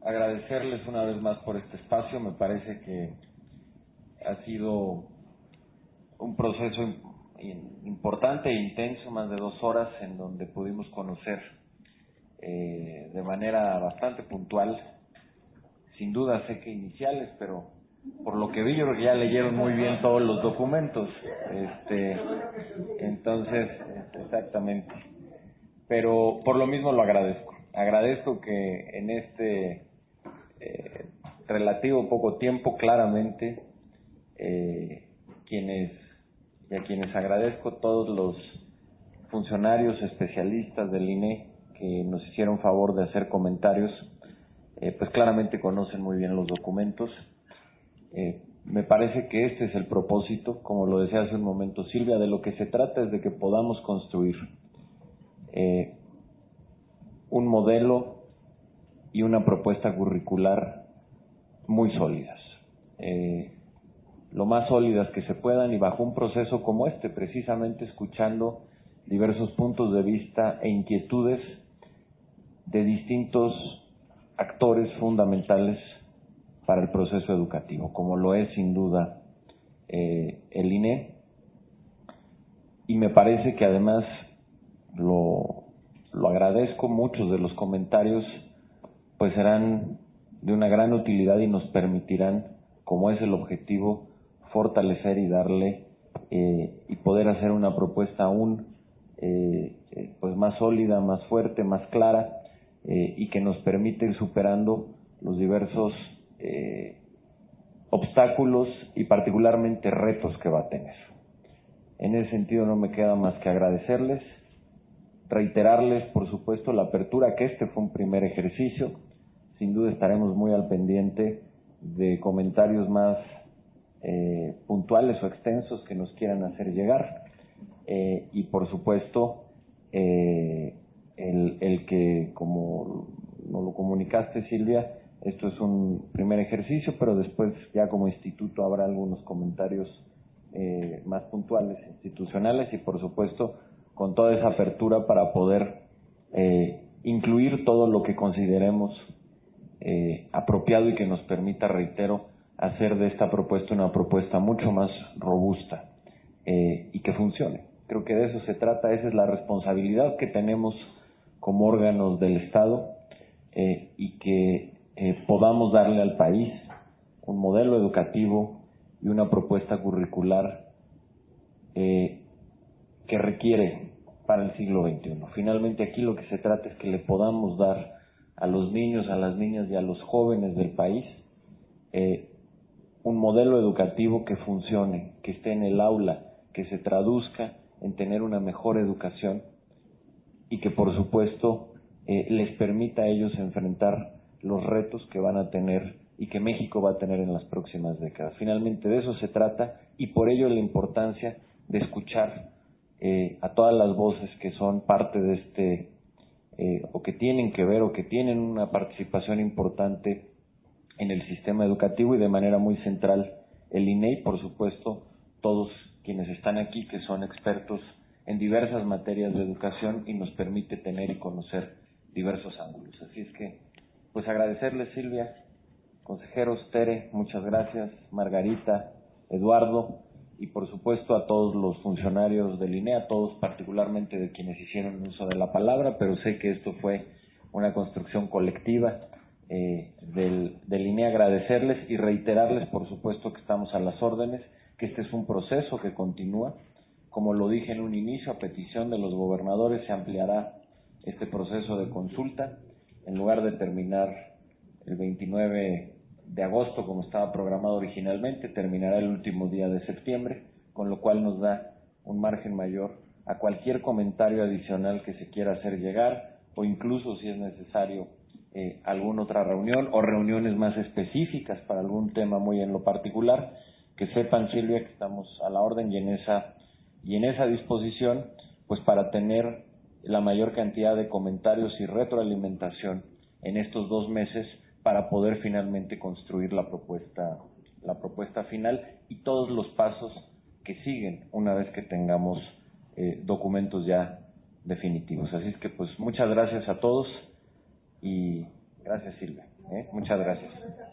agradecerles una vez más por este espacio. Me parece que ha sido un proceso importante e intenso, más de 2 horas, en donde pudimos conocer de manera bastante puntual, sin duda sé que iniciales, pero por lo que vi yo creo que ya leyeron muy bien todos los documentos, entonces exactamente, pero por lo mismo lo agradezco que en este relativo poco tiempo claramente a quienes agradezco, todos los funcionarios especialistas del INE que nos hicieron favor de hacer comentarios, pues claramente conocen muy bien los documentos. Me parece que este es el propósito, como lo decía hace un momento Silvia, de lo que se trata es de que podamos construir un modelo y una propuesta curricular muy sólidas, lo más sólidas que se puedan, y bajo un proceso como este, precisamente escuchando diversos puntos de vista e inquietudes de distintos actores fundamentales para el proceso educativo, como lo es sin duda el INE, y me parece que además lo agradezco. Muchos de los comentarios pues serán de una gran utilidad y nos permitirán, como es el objetivo, fortalecer y darle y poder hacer una propuesta aún pues más sólida, más fuerte, más clara, y que nos permite ir superando los diversos obstáculos y particularmente retos que va a tener. En ese sentido no me queda más que agradecerles, reiterarles por supuesto la apertura, que este fue un primer ejercicio. Sin duda estaremos muy al pendiente de comentarios más puntuales o extensos que nos quieran hacer llegar, y por supuesto el que, como nos lo comunicaste Silvia, esto es un primer ejercicio, pero después ya como instituto habrá algunos comentarios más puntuales, institucionales, y por supuesto con toda esa apertura para poder incluir todo lo que consideremos apropiado y que nos permita, reitero, hacer de esta propuesta una propuesta mucho más robusta y que funcione. Creo que de eso se trata, esa es la responsabilidad que tenemos como órganos del Estado, y que podamos darle al país un modelo educativo y una propuesta curricular que requiere para el siglo XXI. Finalmente aquí lo que se trata es que le podamos dar a los niños, a las niñas y a los jóvenes del país un modelo educativo que funcione, que esté en el aula, que se traduzca en tener una mejor educación y que por supuesto les permita a ellos enfrentar los retos que van a tener y que México va a tener en las próximas décadas. Finalmente de eso se trata, y por ello la importancia de escuchar a todas las voces que son parte de este o que tienen que ver o que tienen una participación importante en el sistema educativo, y de manera muy central el INE y por supuesto todos quienes están aquí, que son expertos en diversas materias de educación y nos permite tener y conocer diversos ángulos. Así es que pues agradecerles, Silvia, consejeros, Tere, muchas gracias, Margarita, Eduardo, y por supuesto a todos los funcionarios del INE, a todos particularmente de quienes hicieron uso de la palabra, pero sé que esto fue una construcción colectiva del INE. Agradecerles y reiterarles por supuesto que estamos a las órdenes, que este es un proceso que continúa. Como lo dije en un inicio, a petición de los gobernadores se ampliará este proceso de consulta. En lugar de terminar el 29 de agosto como estaba programado originalmente, terminará el último día de septiembre, con lo cual nos da un margen mayor a cualquier comentario adicional que se quiera hacer llegar, o incluso si es necesario alguna otra reunión o reuniones más específicas para algún tema muy en lo particular. Que sepan, Silvia, que estamos a la orden y en esa disposición pues para tener la mayor cantidad de comentarios y retroalimentación en estos 2 meses para poder finalmente construir la propuesta final y todos los pasos que siguen una vez que tengamos documentos ya definitivos. Así es que pues muchas gracias a todos y Gracias, Silvia. Muchas gracias.